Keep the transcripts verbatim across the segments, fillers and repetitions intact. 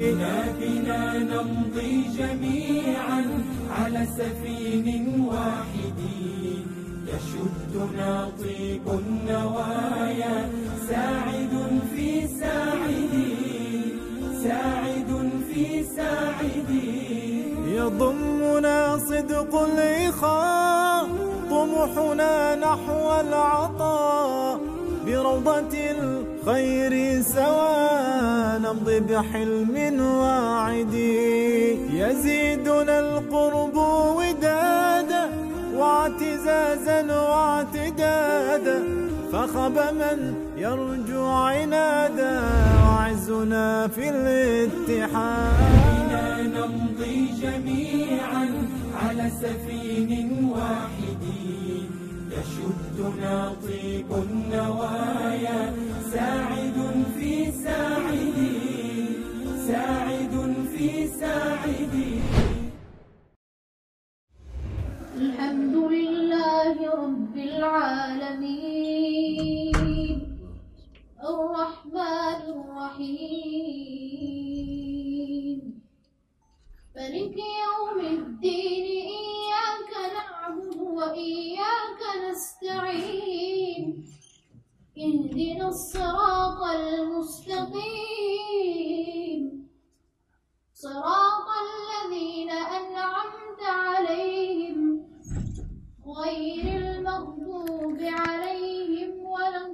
بنا بنا نمضي جميعا على سفين واحد، يشدنا طيب النوايا، ساعد في ساعد، ساعد في ساعد. يضمنا صدق الإخاء، طموحنا نحو العطاء، بروضة الخير سوا نمضي بحلم واعد. يزيدنا القرب ودادا واعتزازا واعتدادا، فخب من يرجو عنادا، وعزنا في الاتحاد. بنا نمضي جميعا على سفين واحد، يشدنا طيب النوايا، ساعد في ساعد، ساعد في ساعد. الحمد لله رب العالمين، الرحمن الرحيم، مالك يوم الدين، إياك نعبد وإياك نستعين، اهدنا الصراط المستقيم، صراط الذين أنعمت عليهم غير المغضوب عليهم ولا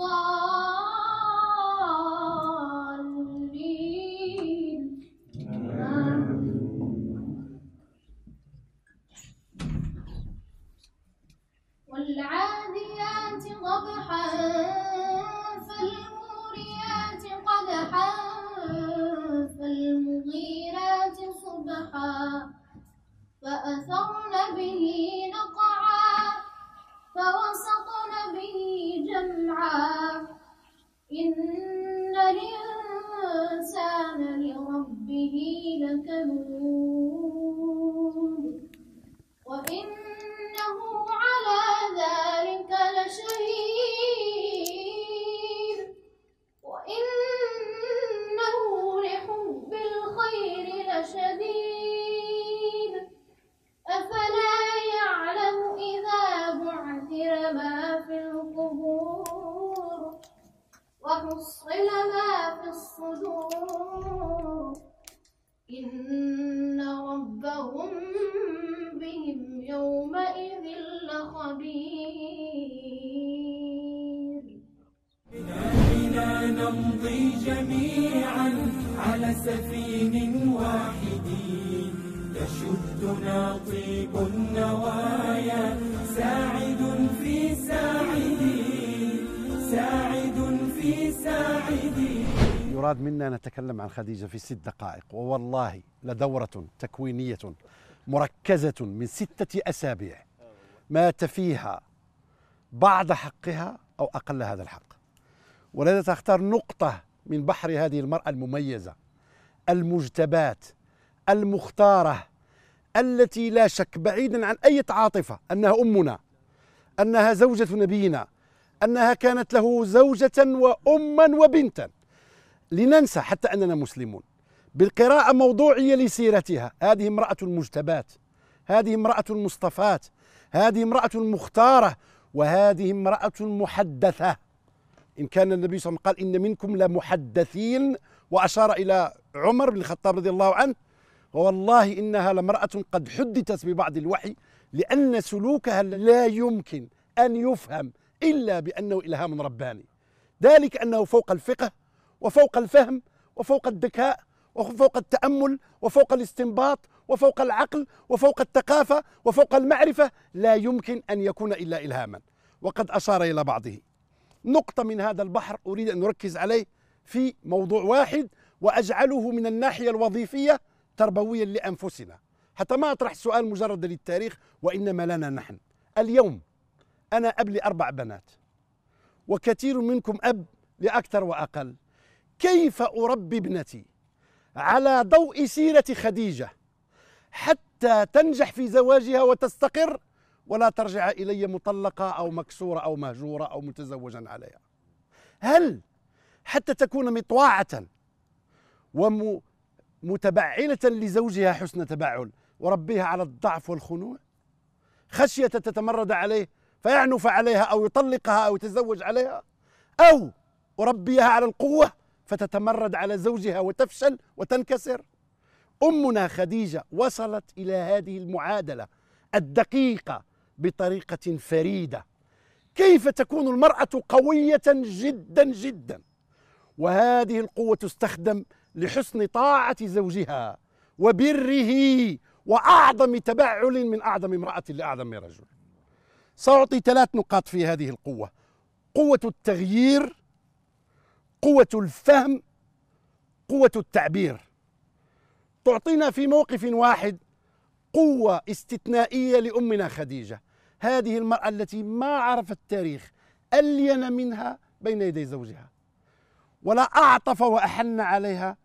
الضالين. والعاديات ضبحا، فالموريات قدحا، فالمغيرات صبحا، فأثرن به نقعا، فوسطن به جمعا. إن الإنسان لربه لكنود، وإنه على ذلك لشهيد، وإنه لحب الخير لشديد. أفلا يعلم إذا بعثر ما في القبور، وحصل ما في الصدور، إن ربهم بهم يومئذ لخبير. بنا نمضي جميعا على سفين واحد، يشدنا طيب النوايا، ساعد في ساعد، ساعد في ساعد. يراد منا نتكلم عن خديجة في ست دقائق، ووالله لدورة تكوينية مركزة من ستة أسابيع مات فيها بعض حقها أو أقل هذا الحق. ولذا تختار نقطة من بحر هذه المرأة المميزة المجتبات المختارة، التي لا شك بعيدا عن أي عاطفة أنها أمنا، أنها زوجة نبينا، أنها كانت له زوجة وأما وبنتا. لننسى حتى أننا مسلمون بالقراءة موضوعية لسيرتها. هذه امرأة المجتبات، هذه امرأة المصطفاة، هذه امرأة المختارة، وهذه امرأة محدثة. إن كان النبي صلى الله عليه وسلم قال إن منكم لمحدثين، وأشار إلى عمر بن الخطاب رضي الله عنه، والله إنها لامرأة قد حدثت ببعض الوحي، لأن سلوكها لا يمكن أن يفهم إلا بأنه إلهام رباني. ذلك أنه فوق الفقه وفوق الفهم وفوق الذكاء وفوق التأمل وفوق الاستنباط وفوق العقل وفوق الثقافة وفوق المعرفة، لا يمكن أن يكون إلا إلهاما. وقد أشار إلى بعضه. نقطة من هذا البحر أريد أن نركز عليه في موضوع واحد، وأجعله من الناحية الوظيفية تربويا لأنفسنا، حتى ما أطرح سؤال مجرد للتاريخ وإنما لنا نحن. اليوم أنا أب لأربع بنات، وكثير منكم أب لأكثر وأقل. كيف أربي ابنتي على ضوء سيرة خديجة حتى تنجح في زواجها وتستقر، ولا ترجع إلي مطلقة أو مكسورة أو مهجورة أو متزوجا عليها؟ هل حتى تكون مطواعة متبعلة لزوجها حسن تبعل وربيها على الضعف والخنوع، خشية تتمرد عليه فيعنف عليها أو يطلقها أو يتزوج عليها، أو أربيها على القوة فتتمرد على زوجها وتفشل وتنكسر. أمنا خديجة وصلت إلى هذه المعادلة الدقيقة بطريقة فريدة. كيف تكون المرأة قوية جدا جدا، وهذه القوة تستخدم لحسن طاعة زوجها وبره وأعظم تبعل من أعظم امرأة لأعظم رجل. سأعطي ثلاث نقاط في هذه القوة: قوة التغيير، قوة الفهم، قوة التعبير. تعطينا في موقف واحد قوة استثنائية لأمنا خديجة، هذه المرأة التي ما عرف التاريخ ألين منها بين يدي زوجها، ولا أعطف وأحن عليها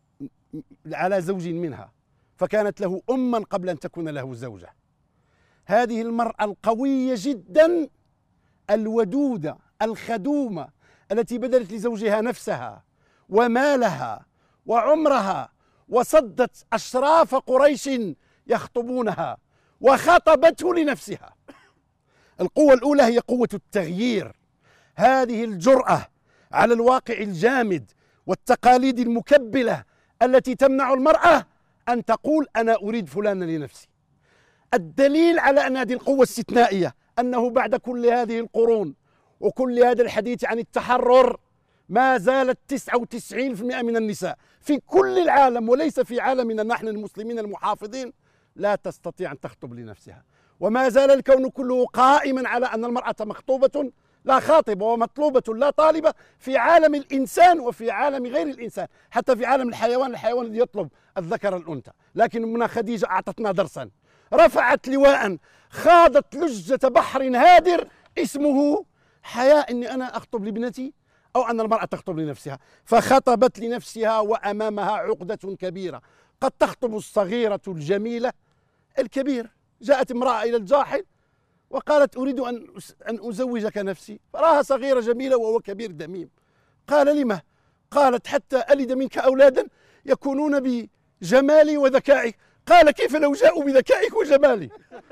على زوج منها، فكانت له أما قبل أن تكون له زوجة. هذه المرأة القوية جدا الودودة الخدومة التي بذلت لزوجها نفسها ومالها وعمرها، وصدت أشراف قريش يخطبونها وخطبته لنفسها. القوة الأولى هي قوة التغيير، هذه الجرأة على الواقع الجامد والتقاليد المكبلة التي تمنع المرأة أن تقول أنا أريد فلانا لنفسي. الدليل على أن هذه القوة استثنائية أنه بعد كل هذه القرون وكل هذا الحديث عن التحرر ما زالت تسعة وتسعين بالمئة من النساء في كل العالم وليس في عالمنا نحن المسلمين المحافظين لا تستطيع أن تخطب لنفسها، وما زال الكون كله قائما على أن المرأة مخطوبة لا خاطبة ومطلوبة لا طالبة في عالم الإنسان وفي عالم غير الإنسان، حتى في عالم الحيوان، الحيوان الذي يطلب الذكر الأنثى. لكن أمنا خديجة أعطتنا درسا، رفعت لواء، خاضت لجة بحر هادر اسمه حياة أني أنا أخطب لابنتي أو أن المرأة تخطب لنفسها، فخطبت لنفسها وأمامها عقدة كبيرة. قد تخطب الصغيرة الجميلة الكبير. جاءت امرأة إلى الجاحظ وقالت أريد أن أن أزوجك نفسي، فراها صغيرة جميلة وهو كبير دميم. قال لما؟ قالت حتى ألد منك أولادا يكونون بجمالي وذكائي. قال كيف لو جاءوا بذكائك وجمالي؟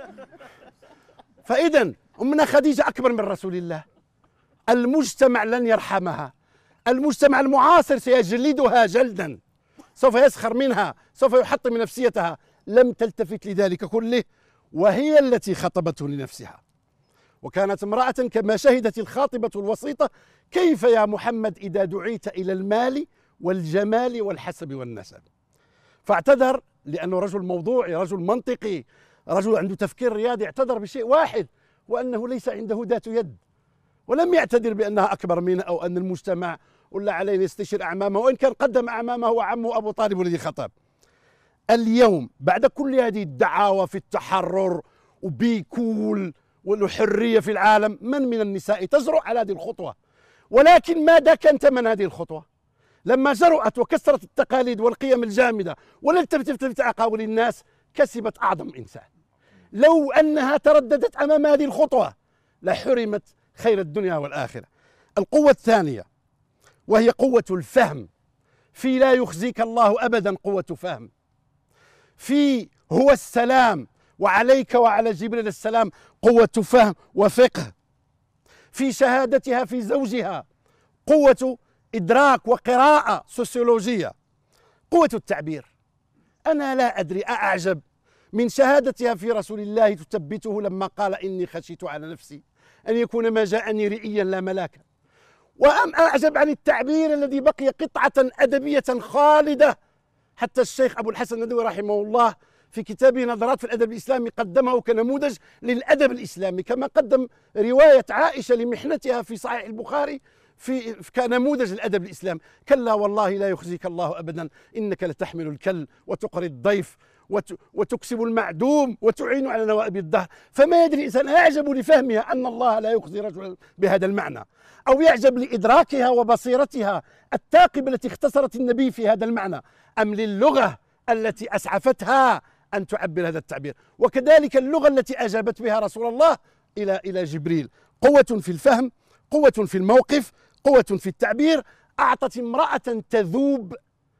فإذا أمنا خديجة أكبر من رسول الله. المجتمع لن يرحمها، المجتمع المعاصر سيجلدها جلدا، سوف يسخر منها، سوف يحطم من نفسيتها. لم تلتفت لذلك كله، وهي التي خطبته لنفسها. وكانت امرأة كما شهدت الخاطبة الوسيطة: كيف يا محمد إذا دعيت إلى المال والجمال والحسب والنسب؟ فاعتذر لأنه رجل موضوعي، رجل منطقي، رجل عنده تفكير رياضي. اعتذر بشيء واحد، وأنه ليس عنده ذات يد، ولم يعتذر بأنها أكبر منه أو أن المجتمع ولا عليه يستشير أعمامه، وإن كان قدم أعمامه وعمه أبو طالب الذي خطب. اليوم بعد كل هذه الدعاوى في التحرر وبيكول والحرية في العالم، من من النساء تجرؤ على هذه الخطوة؟ ولكن ماذا كان ثمن هذه الخطوة؟ لما جرأت وكسرت التقاليد والقيم الجامدة ولم تلتفت لأقاويل الناس، كسبت أعظم إنسان. لو أنها ترددت أمام هذه الخطوة لحرمت خير الدنيا والآخرة. القوة الثانية وهي قوة الفهم، في لا يخزيك الله أبدا قوة فهم، في هو السلام وعليك وعلى جبريل السلام قوة فهم وفقه، في شهادتها في زوجها قوة إدراك وقراءة سوسيولوجية، قوة التعبير. أنا لا أدري أعجب من شهادتها في رسول الله تثبته لما قال إني خشيت على نفسي أن يكون ما جاءني رئيا لا ملاكا، وأم أعجب عن التعبير الذي بقي قطعة أدبية خالدة. حتى الشيخ أبو الحسن الندوي رحمه الله في كتابه نظرات في الأدب الإسلامي قدمه كنموذج للأدب الإسلامي، كما قدم رواية عائشة لمحنتها في صحيح البخاري في كنموذج للأدب الإسلامي. كلا والله لا يخزيك الله أبدا إنك لتحمل الكل وتقري الضيف وتكسب المعدوم وتعين على نوائب الدهر. فما يدري الإنسان أعجب لفهمها أن الله لا يخزي رجلا بهذا المعنى، أو يعجب لإدراكها وبصيرتها الثاقبة التي اختصرت النبي في هذا المعنى، أم للغة التي أسعفتها أن تعبر هذا التعبير، وكذلك اللغة التي أجابت بها رسول الله إلى إلى جبريل. قوة في الفهم، قوة في الموقف، قوة في التعبير. أعطت امرأة تذوب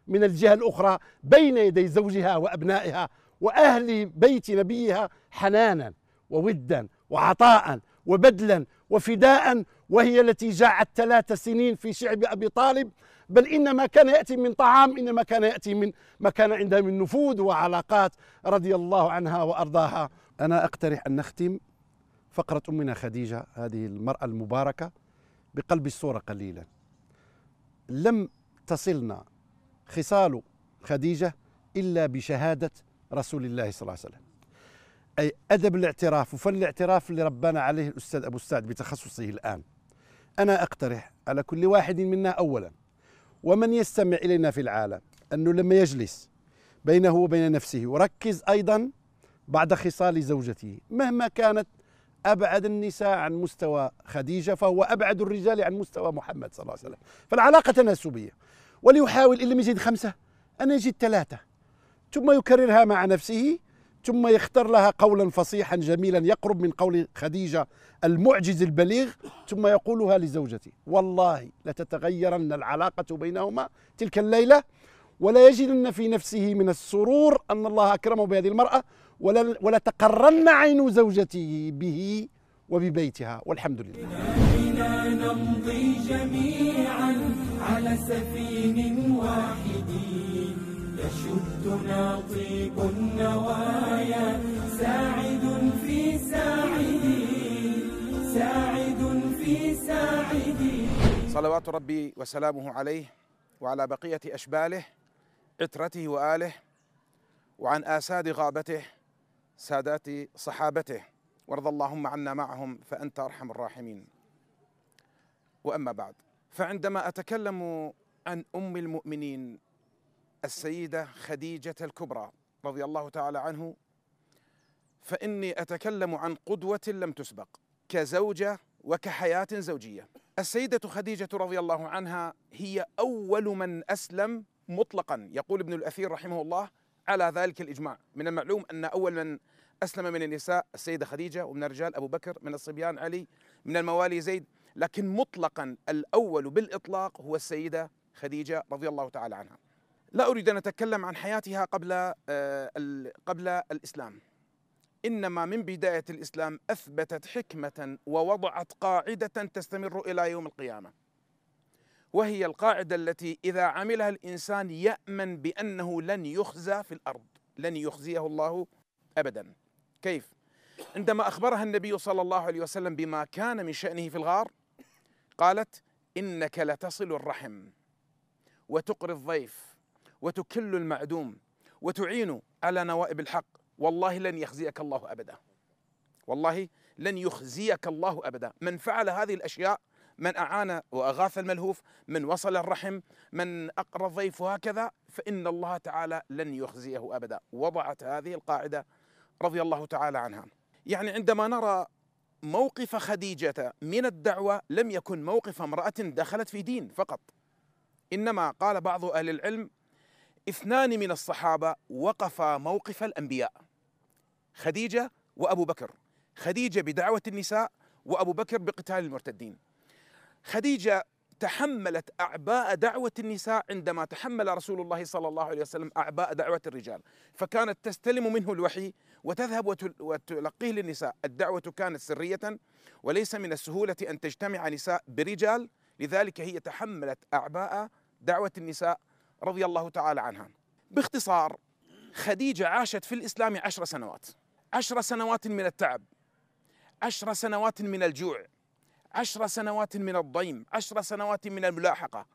من الجهة الأخرى بين يدي زوجها وأبنائها وأهل بيت نبيها حنانا وودا وعطاء وبذلا وفداء، وهي التي جاعت ثلاث سنين في شعب أبي طالب. بل إن ما كان يأتي من طعام إنما كان يأتي من ما كان عندها من نفوذ وعلاقات رضي الله عنها وأرضاها. أنا أقترح أن نختم فقرة أمنا خديجة هذه المرأة المباركة بقلب الصورة قليلا. لم تصلنا خصال خديجة إلا بشهادة رسول الله صلى الله عليه وسلم، أي أدب الاعتراف وفن الاعتراف اللي ربنا عليه الأستاذ أبو السعد بتخصصه الآن. أنا أقترح على كل واحد منا أولا ومن يستمع إلينا في العالم أنه لما يجلس بينه وبين نفسه وركز أيضا بعد خصال زوجته، مهما كانت أبعد النساء عن مستوى خديجة فهو أبعد الرجال عن مستوى محمد صلى الله عليه وسلم، فالعلاقة تناسبية. وليحاول إن لم يجد خمسة أن يجد ثلاثة، ثم يكررها مع نفسه، ثم يختار لها قولا فصيحا جميلا يقرب من قول خديجة المعجز البليغ، ثم يقولها لزوجته. والله لتتغيرن العلاقة بينهما تلك الليلة، ولا يجدن في نفسه من السرور أن الله أكرمه بهذه المرأة، ولا, ولا تقرن عين زوجته به وببيتها. والحمد لله. بنا نمضي جميعا على سفين واحد يشدنا طيب النوايا، ساعد في ساعد ساعد في ساعد. صلوات ربي وسلامه عليه وعلى بقية أشباله عترته وآله، وعن آساد غابته سادات صحابته، وارض اللهم عنا معهم فأنت أرحم الراحمين. وأما بعد، فعندما أتكلم عن أم المؤمنين السيدة خديجة الكبرى رضي الله تعالى عنه، فإني أتكلم عن قدوة لم تسبق كزوجة وكحياة زوجية. السيدة خديجة رضي الله عنها هي أول من أسلم مطلقا، يقول ابن الأثير رحمه الله على ذلك الإجماع. من المعلوم أن أول من أسلم من النساء السيدة خديجة، ومن الرجال أبو بكر، من الصبيان علي، من الموالي زيد، لكن مطلقا الأول بالإطلاق هو السيدة خديجة رضي الله تعالى عنها. لا أريد أن أتكلم عن حياتها قبل قبل الإسلام، إنما من بداية الإسلام أثبتت حكمة ووضعت قاعدة تستمر إلى يوم القيامة، وهي القاعدة التي إذا عملها الإنسان يأمن بأنه لن يخزى في الأرض، لن يخزيه الله أبدا. كيف؟ عندما أخبرها النبي صلى الله عليه وسلم بما كان من شأنه في الغار، قالت: إنك لتصل الرحم وتقري الضيف وتكل المعدوم وتعين على نوائب الحق، والله لن يخزيك الله أبدا، والله لن يخزيك الله أبدا. من فعل هذه الأشياء، من أعان وأغاث الملهوف، من وصل الرحم، من أقرى الضيف، وهكذا، فإن الله تعالى لن يخزيه أبدا. وضعت هذه القاعدة رضي الله تعالى عنها. يعني عندما نرى موقف خديجة من الدعوة لم يكن موقف امرأة دخلت في دين فقط، إنما قال بعض أهل العلم اثنان من الصحابة وقفا موقف الأنبياء، خديجة وأبو بكر، خديجة بدعوة النساء وأبو بكر بقتال المرتدين. خديجة تحملت أعباء دعوة النساء عندما تحمل رسول الله صلى الله عليه وسلم أعباء دعوة الرجال، فكانت تستلم منه الوحي وتذهب وتلقيه للنساء. الدعوة كانت سرية، وليس من السهولة أن تجتمع نساء برجال، لذلك هي تحملت أعباء دعوة النساء رضي الله تعالى عنها. باختصار، خديجة عاشت في الإسلام عشر سنوات، عشر سنوات من التعب، عشر سنوات من الجوع، عشر سنوات من الضيم، عشر سنوات من الملاحقة،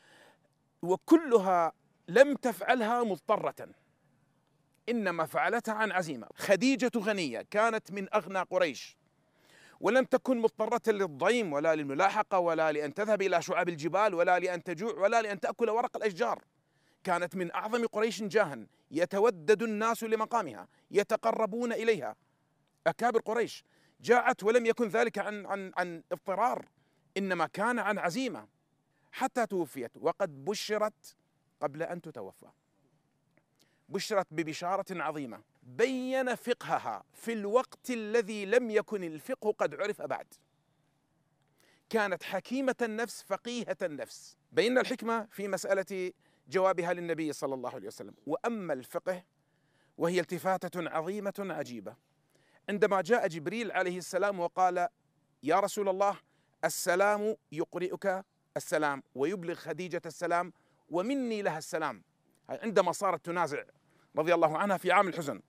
وكلها لم تفعلها مضطرة، إنما فعلتها عن عزيمة. خديجة غنية، كانت من أغنى قريش، ولم تكن مضطرة للضيم ولا للملاحقة ولا لأن تذهب إلى شعاب الجبال ولا لأن تجوع ولا لأن تأكل ورق الأشجار. كانت من أعظم قريش جاها، يتودد الناس لمقامها، يتقربون إليها. أكابر قريش جاءت ولم يكن ذلك عن عن عن اضطرار، إنما كان عن عزيمة، حتى توفيت وقد بشرت قبل أن تتوفى. بشرت ببشارة عظيمة بين فقهها في الوقت الذي لم يكن الفقه قد عرف بعد. كانت حكيمة النفس فقيهة النفس. بين الحكمة في مسألة جوابها للنبي صلى الله عليه وسلم. وأما الفقه وهي التفاتة عظيمة عجيبة، عندما جاء جبريل عليه السلام وقال: يا رسول الله، السلام يقرئك السلام ويبلغ خديجة السلام ومني لها السلام، عندما صارت تنازع رضي الله عنها في عام الحزن،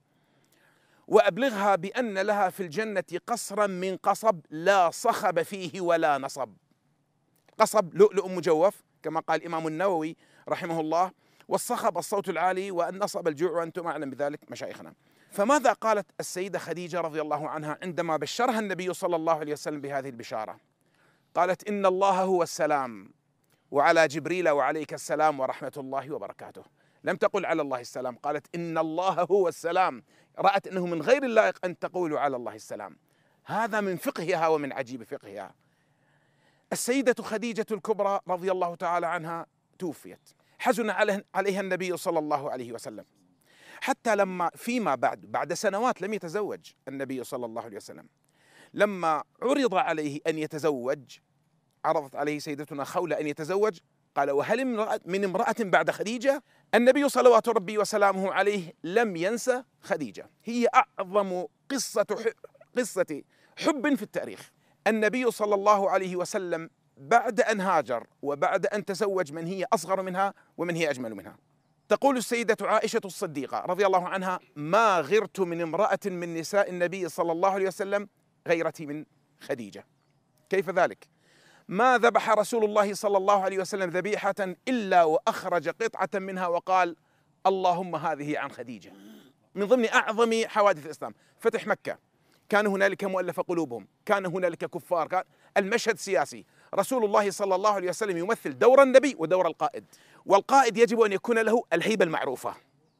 وأبلغها بأن لها في الجنة قصرا من قصب لا صخب فيه ولا نصب. قصب لؤلؤ مجوف كما قال الإمام النووي رحمه الله، والصخب الصوت العالي، والنصب الجوع، وأنتم أعلم بذلك مشايخنا. فماذا قالت السيدة خديجة رضي الله عنها عندما بشرها النبي صلى الله عليه وسلم بهذه البشارة؟ قالت: إن الله هو السلام وعلى جبريل وعليك السلام ورحمة الله وبركاته. لم تقل على الله السلام، قالت إن الله هو السلام. رأت أنه من غير اللائق أن تقول على الله السلام. هذا من فقهها ومن عجيب فقهها. السيدة خديجة الكبرى رضي الله تعالى عنها توفيت، حزن عليها النبي صلى الله عليه وسلم، حتى لما فيما بعد بعد سنوات لم يتزوج النبي صلى الله عليه وسلم. لما عرض عليه أن يتزوج، عرضت عليه سيدتنا خولة أن يتزوج، قال: وهل من امرأة بعد خديجة؟ النبي صلوات ربي وسلامه عليه لم ينسى خديجة. هي أعظم قصة قصة حب في التاريخ. النبي صلى الله عليه وسلم بعد أن هاجر وبعد أن تزوج من هي أصغر منها ومن هي أجمل منها. تقول السيدة عائشة الصديقة رضي الله عنها: ما غرت من امرأة من نساء النبي صلى الله عليه وسلم غيرتي من خديجة. كيف ذلك؟ ما ذبح رسول الله صلى الله عليه وسلم ذبيحة إلا وأخرج قطعة منها وقال: اللهم هذه عن خديجة. من ضمن أعظم حوادث الإسلام فتح مكة، كان هنالك مؤلف قلوبهم، كان هنالك كفار، كان المشهد سياسي. رسول الله صلى الله عليه وسلم يمثل دور النبي ودور القائد، والقائد يجب أن يكون له الهيبة المعروفة.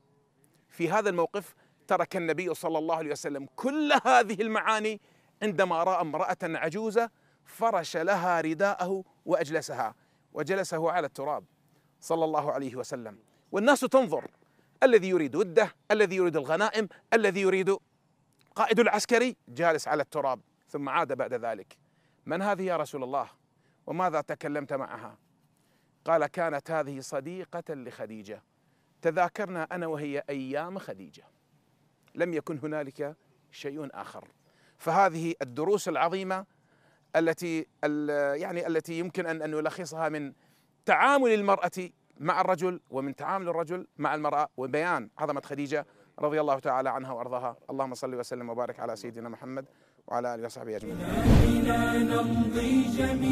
في هذا الموقف ترك النبي صلى الله عليه وسلم كل هذه المعاني عندما رأى امرأة عجوزة، فرش لها رداءه وأجلسها وجلسه على التراب صلى الله عليه وسلم، والناس تنظر، الذي يريد وده، الذي يريد الغنائم، الذي يريد قائد العسكري جالس على التراب. ثم عاد بعد ذلك: من هذه يا رسول الله؟ وماذا تكلمت معها؟ قال: كانت هذه صديقة لخديجة، تذاكرنا أنا وهي أيام خديجة، لم يكن هنالك شيء آخر. فهذه الدروس العظيمة التي يعني التي يمكن أن أن نلخصها من تعامل المرأة مع الرجل ومن تعامل الرجل مع المرأة، وبيان عظمة خديجة رضي الله تعالى عنها وأرضاها. اللهم صل وسلم وبارك على سيدنا محمد وعلى آله وصحبه أجمعين. بنا نمضي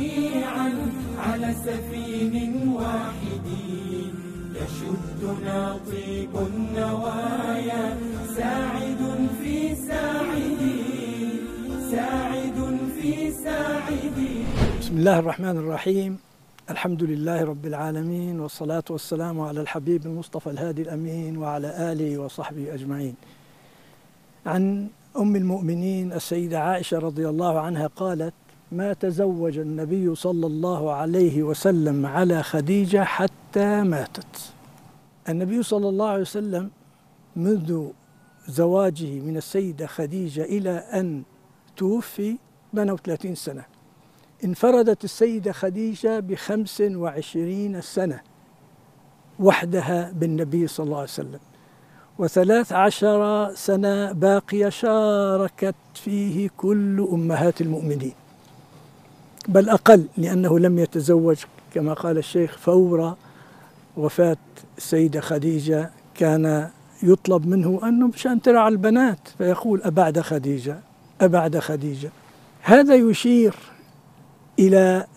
جميعا على سفين واحد، يشدنا طيب النوايا، ساعد في ساعد، ساعد في ساعد. بسم الله الرحمن الرحيم. الحمد لله رب العالمين، والصلاة والسلام على الحبيب المصطفى الهادي الأمين وعلى آله وصحبه أجمعين. عن أم المؤمنين السيدة عائشة رضي الله عنها قالت: ما تزوج النبي صلى الله عليه وسلم على خديجة حتى ماتت. النبي صلى الله عليه وسلم منذ زواجه من السيدة خديجة إلى أن توفي ثمانية وثلاثين سنة. انفردت السيدة خديجة بخمس وعشرين سنة وحدها بالنبي صلى الله عليه وسلم، وثلاث عشر سنة باقية شاركت فيه كل أمهات المؤمنين، بل أقل، لأنه لم يتزوج كما قال الشيخ. فور وفاة السيدة خديجة كان يطلب منه أنه مشان ترعى البنات، فيقول: أبعد خديجة، أبعد خديجة. هذا يشير إلى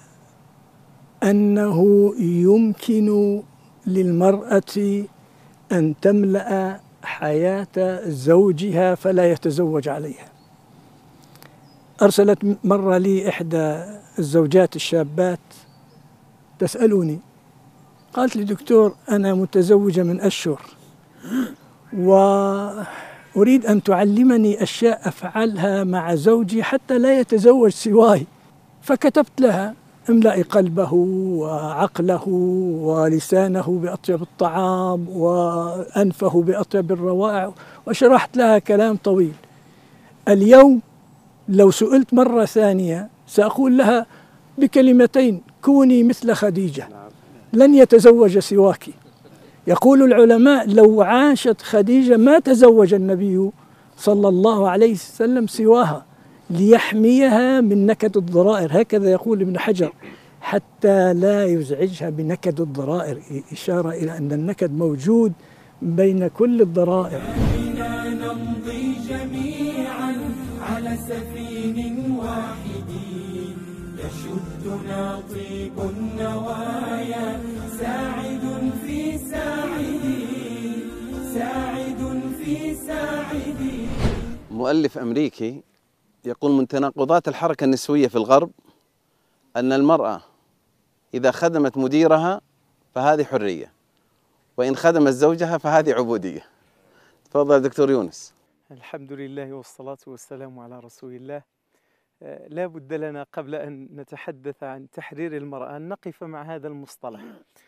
أنه يمكن للمرأة أن تملأ حياة زوجها فلا يتزوج عليها. أرسلت مرة لي إحدى الزوجات الشابات تسألني، قالت لي: دكتور، أنا متزوجة من أشهر وأريد أن تعلمني أشياء أفعلها مع زوجي حتى لا يتزوج سواي. فكتبت لها: املأي قلبه وعقله ولسانه بأطيب الطعام وأنفه بأطيب الروائع، وشرحت لها كلام طويل. اليوم لو سئلت مرة ثانية سأقول لها بكلمتين: كوني مثل خديجة، لن يتزوج سواك. يقول العلماء لو عاشت خديجة ما تزوج النبي صلى الله عليه وسلم سواها ليحميها من نكد الضرائر، هكذا يقول ابن حجر، حتى لا يزعجها بنكد الضرائر، إشارة إلى أن النكد موجود بين كل الضرائر. بنا نمضي جميعا على سفين واحد يشدنا طيب النوايا ساعد في ساعد ساعد في ساعد. مؤلف أمريكي يقول من تناقضات الحركة النسوية في الغرب أن المرأة إذا خدمت مديرها فهذه حرية، وإن خدمت زوجها فهذه عبودية. تفضل دكتور يونس. الحمد لله والصلاة والسلام على رسول الله. لا بد لنا قبل أن نتحدث عن تحرير المرأة أن نقف مع هذا المصطلح،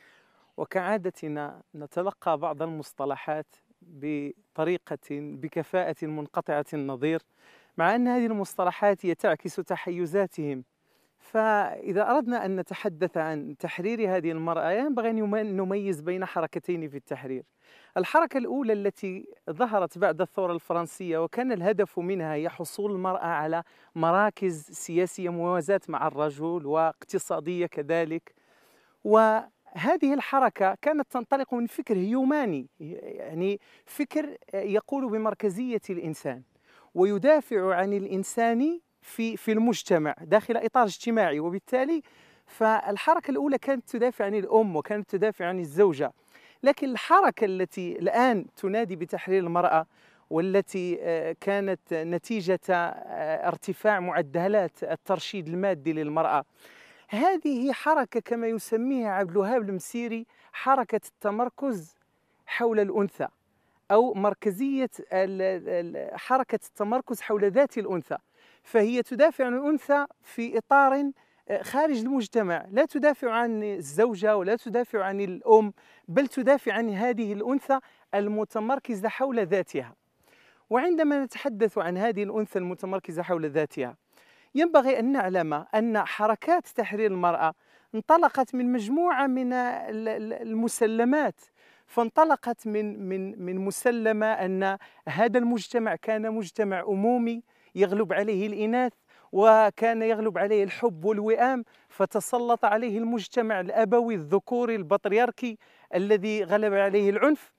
وكعادتنا نتلقى بعض المصطلحات بطريقة بكفاءة منقطعة النظير، مع أن هذه المصطلحات هي تعكس تحيزاتهم. فإذا أردنا أن نتحدث عن تحرير هذه المرأة ينبغي أن نميز بين حركتين في التحرير. الحركة الأولى التي ظهرت بعد الثورة الفرنسية وكان الهدف منها هي حصول المرأة على مراكز سياسية موازاة مع الرجل واقتصادية كذلك، وهذه الحركة كانت تنطلق من فكر هيوماني، يعني فكر يقول بمركزية الإنسان ويدافع عن الإنسان في في المجتمع داخل إطار اجتماعي، وبالتالي فالحركة الأولى كانت تدافع عن الأم وكانت تدافع عن الزوجة. لكن الحركة التي الآن تنادي بتحرير المرأة والتي كانت نتيجة ارتفاع معدلات الترشيد المادي للمرأة، هذه حركة كما يسميها عبد الوهاب المسيري حركة التمركز حول الأنثى، أو مركزية حركة التمركز حول ذات الأنثى. فهي تدافع عن الأنثى في إطار خارج المجتمع، لا تدافع عن الزوجة ولا تدافع عن الأم، بل تدافع عن هذه الأنثى المتمركزة حول ذاتها. وعندما نتحدث عن هذه الأنثى المتمركزة حول ذاتها ينبغي أن نعلم أن حركات تحرير المرأة انطلقت من مجموعة من المسلمات. فانطلقت من من من مسلمة أن هذا المجتمع كان مجتمع أمومي يغلب عليه الإناث وكان يغلب عليه الحب والوئام، فتسلط عليه المجتمع الأبوي الذكوري البطريركي الذي غلب عليه العنف.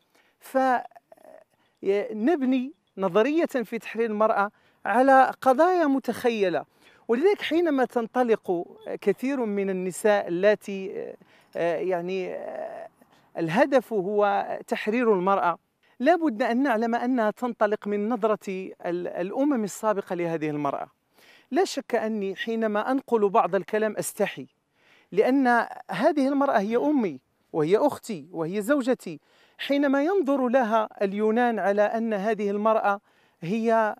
فنبني نظرية في تحرير المرأة على قضايا متخيلة، ولذلك حينما تنطلق كثير من النساء التي يعني الهدف هو تحرير المرأة، لا بد أن نعلم أنها تنطلق من نظرة الأمم السابقة لهذه المرأة. لا شك أني حينما أنقل بعض الكلام أستحي، لأن هذه المرأة هي أمي وهي أختي وهي زوجتي. حينما ينظر لها اليونان على أن هذه المرأة هي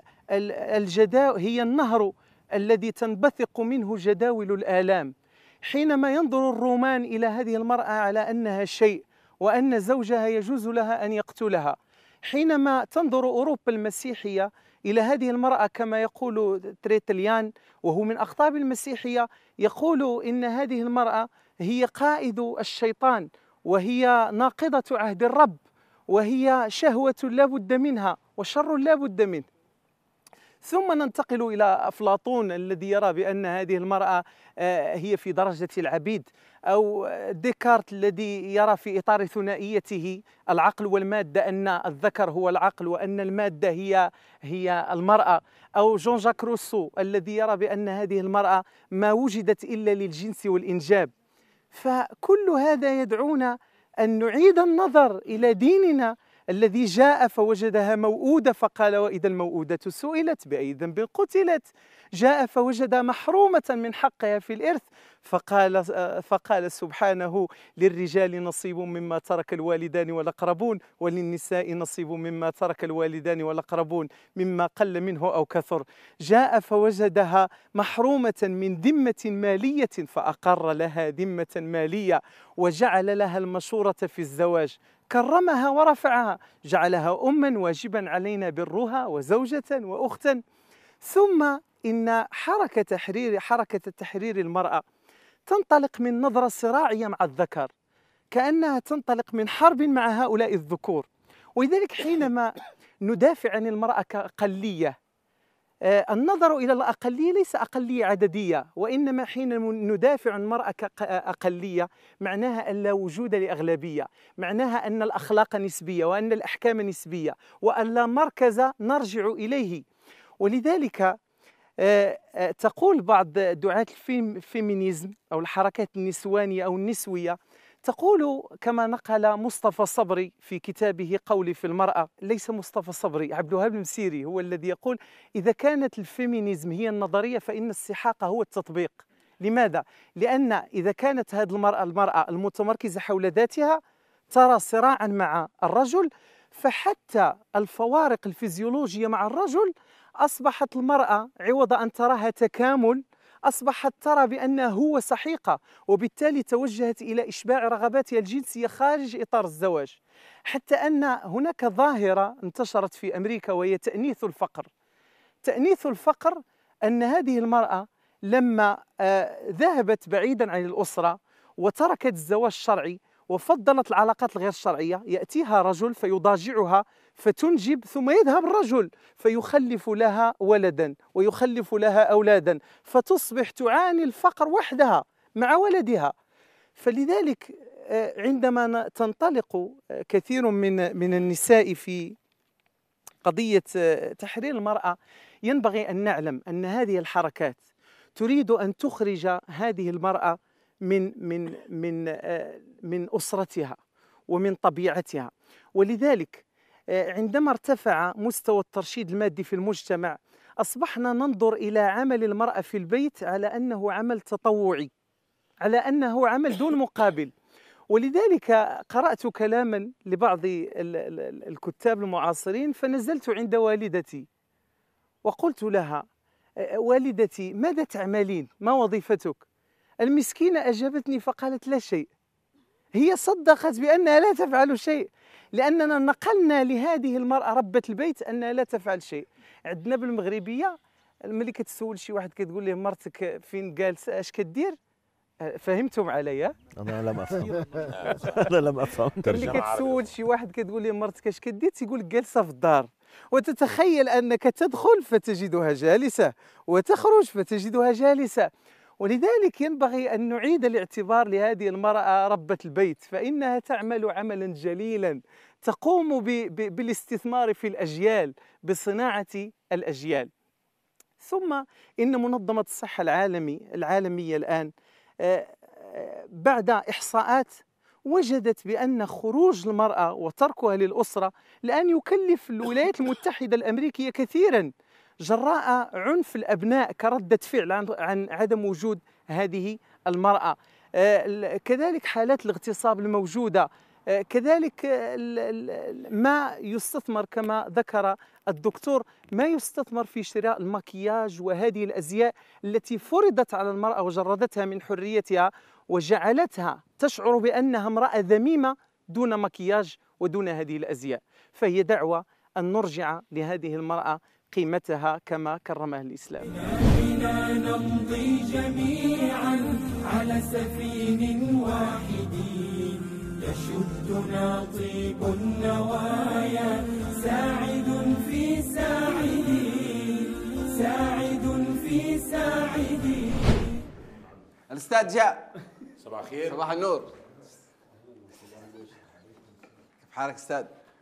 الجدا هي النهر الذي تنبثق منه جداول الآلام، حينما ينظر الرومان إلى هذه المرأة على أنها شيء وأن زوجها يجوز لها أن يقتلها، حينما تنظر أوروبا المسيحية إلى هذه المرأة كما يقول تريتليان وهو من أقطاب المسيحية، يقول إن هذه المرأة هي قائد الشيطان وهي ناقضة عهد الرب وهي شهوة لا بد منها وشر لا بد منه. ثم ننتقل إلى أفلاطون الذي يرى بأن هذه المرأة هي في درجة العبيد، أو ديكارت الذي يرى في إطار ثنائيته العقل والمادة أن الذكر هو العقل وأن المادة هي هي المرأة، أو جون جاك روسو الذي يرى بأن هذه المرأة ما وجدت إلا للجنس والإنجاب. فكل هذا يدعونا أن نعيد النظر إلى ديننا الذي جاء فوجدها موؤودة فقال وإذا الموؤودة سئلت بأي ذنب قتلت، جاء فوجدها محرومة من حقها في الإرث فقال فقال سبحانه للرجال نصيب مما ترك الوالدان والأقربون وللنساء نصيب مما ترك الوالدان والأقربون مما قل منه أو كثر، جاء فوجدها محرومة من ذمة مالية فأقر لها ذمة مالية وجعل لها المشورة في الزواج، كرمها ورفعها، جعلها أما واجبا علينا برها وزوجة وأختا. ثم إن حركة تحرير حركة تحرير المرأة تنطلق من نظرة صراعية مع الذكر، كأنها تنطلق من حرب مع هؤلاء الذكور. ولذلك حينما ندافع عن المرأة كأقلية، النظر إلى الأقلية ليس أقلية عددية، وإنما حين ندافع عن المرأة كأقلية معناها أن لا وجود لأغلبية، معناها أن الأخلاق نسبية وأن الأحكام نسبية وأن لا مركز نرجع إليه. ولذلك تقول بعض دعاة الفيمينيزم أو الحركات النسوانية أو النسوية، تقول كما نقل مصطفى صبري في كتابه قولي في المرأة، ليس مصطفى صبري، عبد الوهاب المسيري هو الذي يقول: إذا كانت الفيمينيزم هي النظرية فإن السحاق هو التطبيق. لماذا؟ لأن إذا كانت هذه المرأة المرأة المتمركزة حول ذاتها ترى صراعا مع الرجل، فحتى الفوارق الفيزيولوجية مع الرجل أصبحت المرأة عوض أن تراها تكامل أصبحت ترى بأنه هو سحيقة، وبالتالي توجهت إلى إشباع رغباتها الجنسية خارج إطار الزواج. حتى أن هناك ظاهرة انتشرت في أمريكا وهي تأنيث الفقر. تأنيث الفقر أن هذه المرأة لما ذهبت بعيدا عن الأسرة وتركت الزواج الشرعي وفضلت العلاقات الغير الشرعية، يأتيها رجل فيضاجعها فتنجب، ثم يذهب الرجل فيخلف لها ولدا ويخلف لها أولادا، فتصبح تعاني الفقر وحدها مع ولدها. فلذلك عندما تنطلق كثير من من النساء في قضية تحرير المرأة، ينبغي أن نعلم أن هذه الحركات تريد أن تخرج هذه المرأة من من من من أسرتها ومن طبيعتها. ولذلك عندما ارتفع مستوى الترشيد المادي في المجتمع، أصبحنا ننظر إلى عمل المرأة في البيت على أنه عمل تطوعي، على أنه عمل دون مقابل. ولذلك قرأت كلاما لبعض الكتاب المعاصرين، فنزلت عند والدتي وقلت لها: والدتي ماذا تعملين؟ ما وظيفتك؟ المسكينة أجابتني فقالت: لا شيء. هي صدقت بأنها لا تفعل شيء، لأننا نقلنا لهذه المرأة ربة البيت أنها لا تفعل شيء. عندنا بالمغربية ملي كتسول شي واحد كتقول له مرتك فين جالسة اش كدير؟ فهمتم عليا؟ أنا لم أفهم. أنا لم أفهم. ملي كتسول شي واحد كتقول له مرتك اش كدير تيقول لك جالسة في الدار، وتتخيل أنك تدخل فتجدها جالسة وتخرج فتجدها جالسة. ولذلك ينبغي أن نعيد الاعتبار لهذه المرأة ربة البيت، فإنها تعمل عملا جليلا تقوم بالاستثمار في الأجيال، بصناعة الأجيال. ثم إن منظمة الصحة العالمي العالمية الآن بعد إحصاءات وجدت بأن خروج المرأة وتركها للأسرة الآن يكلف الولايات المتحدة الأمريكية كثيرا جراء عنف الأبناء كردة فعل عن عدم وجود هذه المرأة. كذلك حالات الاغتصاب الموجودة، كذلك ما يستثمر كما ذكر الدكتور، ما يستثمر في شراء المكياج وهذه الأزياء التي فرضت على المرأة وجردتها من حريتها وجعلتها تشعر بأنها امرأة ذميمة دون مكياج ودون هذه الأزياء. فهي دعوة أن نرجع لهذه المرأة قيمتها كما كرمها الإسلام. بنا نمضي جميعا على سفين واحد يشدنا طيب النوايا، ساعد في ساعد ساعد في ساعد. الأستاذ جاء. صباح الخير. صباح النور. كيف حالك أستاذ؟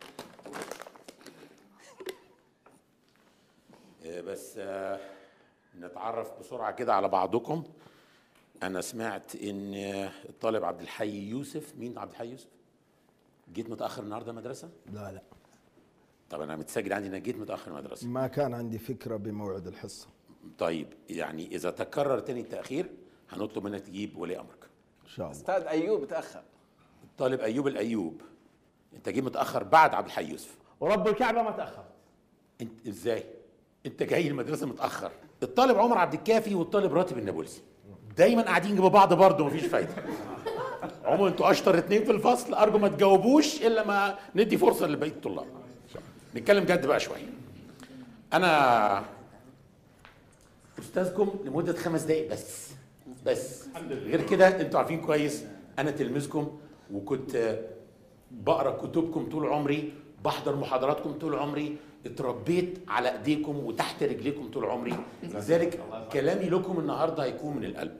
بس نتعرف بسرعة كده على بعضكم. أنا سمعت إن الطالب عبد الحي يوسف، مين عبد الحي يوسف؟ جيت متأخر النهارده المدرسة؟ لا لا. طب أنا متسجل عندي إن جيت متأخر المدرسة. ما كان عندي فكرة بموعد الحصة. طيب يعني إذا تكرر تاني التأخير هنطلب منك تجيب ولي أمرك. إن شاء الله. أستاذ أيوب تأخر. الطالب أيوب الأيوب، أنت جيت متأخر بعد عبد الحي يوسف. ورب الكعبة ما تأخرت. أنت إزاي؟ أنت جاي المدرسة متأخر. الطالب عمر عبد الكافي والطالب راتب النابلسي دايما قاعدين جنب بعض برضه مفيش فايده. عموما انتوا اشطر اتنين في الفصل، ارجو ما تجاوبوش الا ما ندي فرصه لبقيه الطلاب. نتكلم جد بقى شويه. انا استاذكم لمده خمس دقائق بس بس غير كده انتوا عارفين كويس انا تلميذكم وكنت بقرا كتبكم طول عمري، بحضر محاضراتكم طول عمري، اتربيت على ايديكم وتحت رجليكم طول عمري، لذلك كلامي لكم النهارده هيكون من القلب.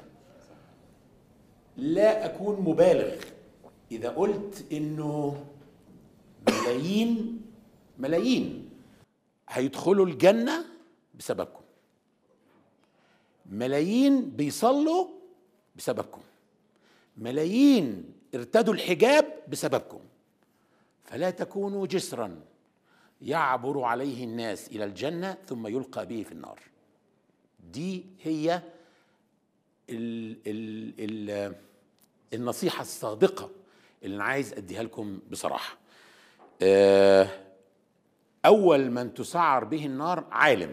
لا اكون مبالغ اذا قلت انه ملايين ملايين هيدخلوا الجنه بسببكم، ملايين بيصلوا بسببكم، ملايين ارتدوا الحجاب بسببكم. فلا تكونوا جسرا يعبر عليه الناس إلى الجنة ثم يلقى به في النار. دي هي ال ال ال النصيحة الصادقة اللي أنا عايز أديها لكم بصراحة. أول من تسعر به النار عالم،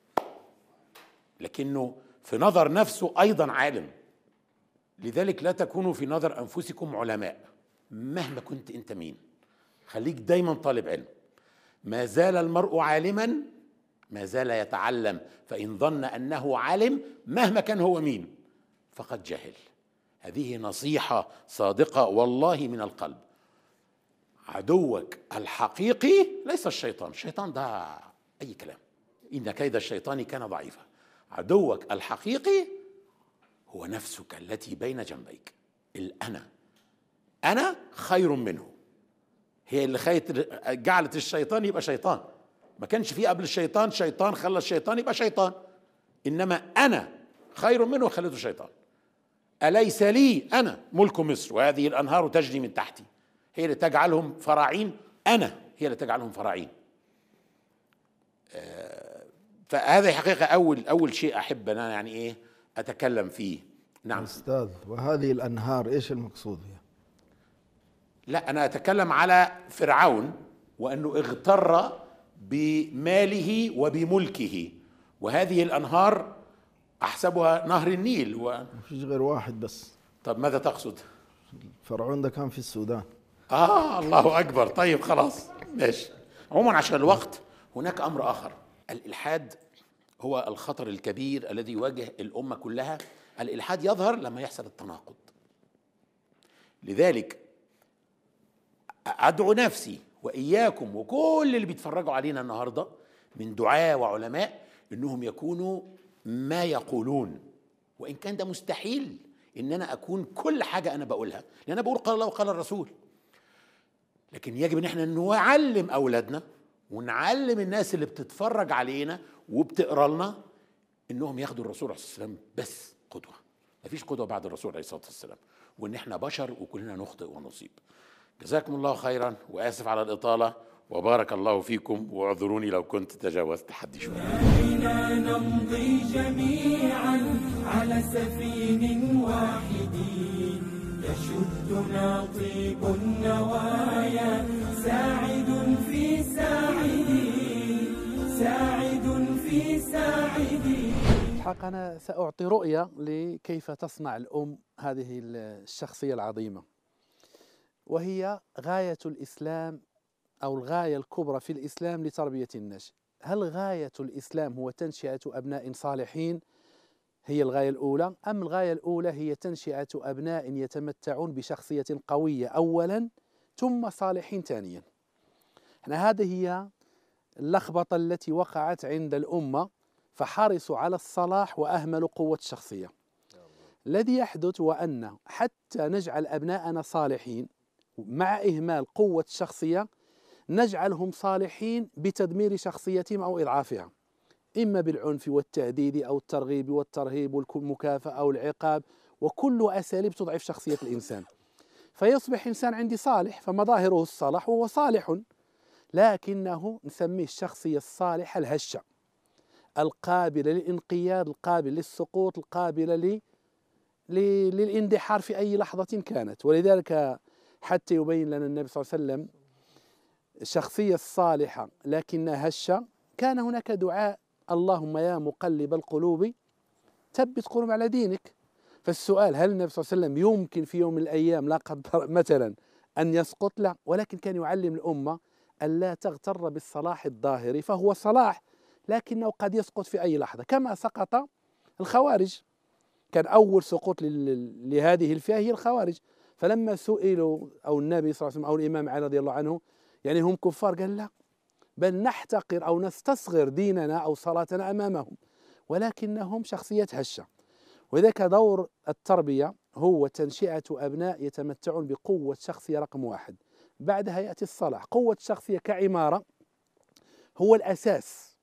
لكنه في نظر نفسه أيضا عالم. لذلك لا تكونوا في نظر أنفسكم علماء مهما كنت أنت مين، خليك دايما طالب علم. ما زال المرء عالما ما زال يتعلم، فإن ظن أنه عالم مهما كان هو مين فقد جهل. هذه نصيحة صادقة والله من القلب. عدوك الحقيقي ليس الشيطان، الشيطان ده أي كلام، إن كيد الشيطان كان ضعيفا. عدوك الحقيقي هو نفسك التي بين جنبيك، الأنا. أنا خير منه، هي اللي خيت جعلت الشيطان يبقى شيطان. ما كانش فيه قبل الشيطان شيطان خلى الشيطان يبقى شيطان، إنما أنا خير منه خليته شيطان. أليس لي أنا ملك مصر وهذه الأنهار تجري من تحتي، هي اللي تجعلهم فراعين، أنا هي اللي تجعلهم فراعين. آه فهذه حقيقة أول أول شيء أحب أنا يعني إيه أتكلم فيه. نعم أستاذ، وهذه الأنهار إيش المقصود فيها؟ لا، أنا أتكلم على فرعون وأنه اغتر بماله وبملكه، وهذه الأنهار أحسبها نهر النيل و... ما فيش غير واحد بس. طب ماذا تقصد؟ فرعون ده كان في السودان. آه الله أكبر. طيب خلاص ماشي. عموما عشان الوقت، هناك أمر آخر. الإلحاد هو الخطر الكبير الذي يواجه الأمة كلها. الإلحاد يظهر لما يحصل التناقض. لذلك أدعو نفسي وإياكم وكل اللي بيتفرجوا علينا النهاردة من دعاة وعلماء إنهم يكونوا ما يقولون، وإن كان ده مستحيل إن أنا أكون كل حاجة أنا بقولها، لأن أنا بقول قال الله وقال الرسول. لكن يجب إن احنا نعلم أولادنا ونعلم الناس اللي بتتفرج علينا وبتقرأ لنا إنهم ياخدوا الرسول عليه الصلاة والسلام بس قدوة. مفيش قدوة بعد الرسول عليه الصلاة والسلام، وإن احنا بشر وكلنا نخطئ ونصيب. جزاكم الله خيرا، وآسف على الإطالة، وبارك الله فيكم، واعذروني لو كنت تجاوزت حدي شوية. بنا نمضي جميعا على سفين واحد يشدنا طيب النوايا، ساعد في ساعد ساعد في ساعد. الحق أنا سأعطي رؤية لكيف تصنع الأم هذه الشخصية العظيمة، وهي غاية الإسلام أو الغاية الكبرى في الإسلام لتربية النشء. هل غاية الإسلام هو تنشئة أبناء صالحين هي الغاية الأولى، أم الغاية الأولى هي تنشئة أبناء يتمتعون بشخصية قوية أولا ثم صالحين ثانيا؟ هذه هي اللخبطة التي وقعت عند الأمة، فحرصوا على الصلاح وأهملوا قوة الشخصية. الذي يحدث هو أن حتى نجعل أبناءنا صالحين مع إهمال قوة الشخصية نجعلهم صالحين بتدمير شخصيتهم أو إضعافها، إما بالعنف والتهديد أو الترغيب والترهيب والمكافأة أو العقاب، وكل أساليب تضعف شخصية الإنسان. فيصبح إنسان عندي صالح، فمظاهره الصلاح وهو صالح، لكنه نسميه الشخصية الصالحة الهشة القابلة للانقياد، القابلة للسقوط، القابلة ل... ل... للاندحار في أي لحظة كانت. ولذلك حتى يبين لنا النبي صلى الله عليه وسلم الشخصية الصالحة لكنها هشة، كان هناك دعاء: اللهم يا مقلب القلوب ثبت قلوب على دينك. فالسؤال: هل النبي صلى الله عليه وسلم يمكن في يوم من الأيام لا قدر مثلا أن يسقط؟ لا، ولكن كان يعلم الأمة أن لا تغتر بالصلاح الظاهري، فهو صلاح لكنه قد يسقط في أي لحظة، كما سقط الخوارج. كان أول سقوط لهذه الفئة هي الخوارج، فلما سئلوا أو النبي صلى الله عليه وسلم أو الإمام علي رضي الله عنه يعني هم كفار، قال لا، بل نحتقر أو نستصغر ديننا أو صلاتنا أمامهم، ولكنهم شخصيات هشة. وذاك دور التربية هو تنشئة أبناء يتمتعون بقوة شخصية رقم واحد، بعدها يأتي الصلاح. قوة الشخصية كعمارة هو الأساس،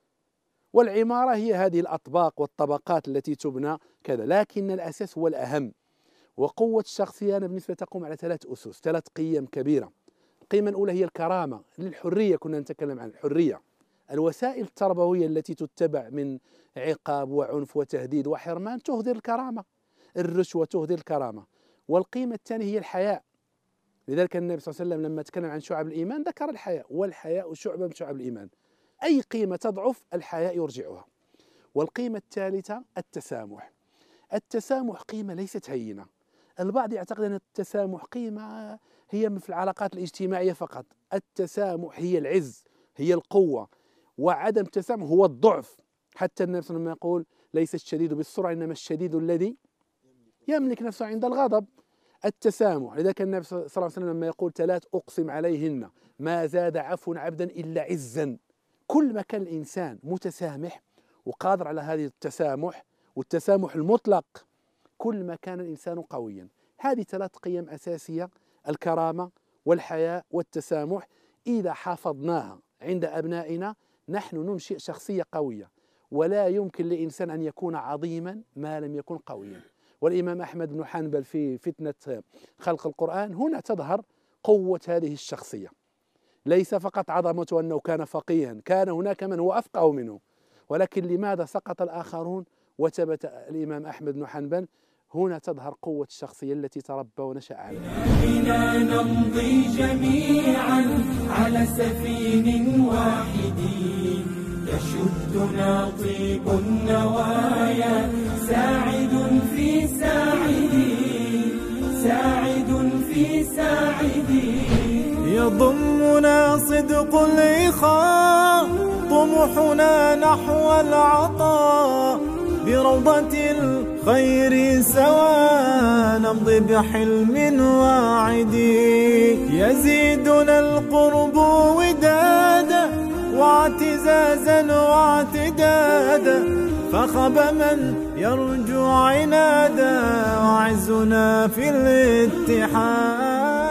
والعمارة هي هذه الأطباق والطبقات التي تبنى كذا، لكن الأساس هو الأهم. وقوة الشخصية أنا بالنسبة تقوم على ثلاث أسس، ثلاث قيم كبيرة. القيمة الأولى هي الكرامة، للحرية كنا نتكلم عن الحرية. الوسائل التربوية التي تتبع من عقاب وعنف وتهديد وحرمان تهدر الكرامة، الرشوة تهدر الكرامة. والقيمة الثانية هي الحياء، لذلك النبي صلى الله عليه وسلم لما تكلم عن شعب الإيمان ذكر الحياء، والحياء شعبة من شعب الإيمان. أي قيمة تضعف الحياء يرجعها. والقيمة الثالثة التسامح. التسامح قيمة ليست هينة. البعض يعتقد أن التسامح قيمة هي في العلاقات الاجتماعية فقط. التسامح هي العز، هي القوة، وعدم التسامح هو الضعف. حتى النبي صلى الله عليه وسلم يقول ليس الشديد بالسرعة إنما الشديد الذي يملك نفسه عند الغضب. التسامح، لذلك النبي صلى الله عليه وسلم لما يقول ثلاث أقسم عليهن ما زاد عفو عبدا إلا عزا. كل ما كان الإنسان متسامح وقادر على هذه التسامح والتسامح المطلق كل ما كان الإنسان قويا. هذه ثلاث قيم أساسية، الكرامة والحياء والتسامح، إذا حافظناها عند أبنائنا نحن ننشئ شخصية قوية. ولا يمكن لإنسان أن يكون عظيما ما لم يكن قويا. والإمام أحمد بن حنبل في فتنة خلق القرآن هنا تظهر قوة هذه الشخصية. ليس فقط عظمته أنه كان فقيها، كان هناك من هو أفقه منه، ولكن لماذا سقط الآخرون وثبت الإمام أحمد بن حنبل؟ هنا تظهر قوة الشخصية التي تربى ونشأ عليها. بنا نمضي جميعا على سفين واحد يشدنا طيب النوايا، ساعد في ساعد ساعد في ساعد. يضمنا صدق الإخاء، طموحنا نحو العطاء، بروضة الخير سوا نمضي بحلم واعد. يزيدنا القرب ودادا واعتزازا واعتدادا، فخب من يرجو عنادا، وعزنا في الاتحاد.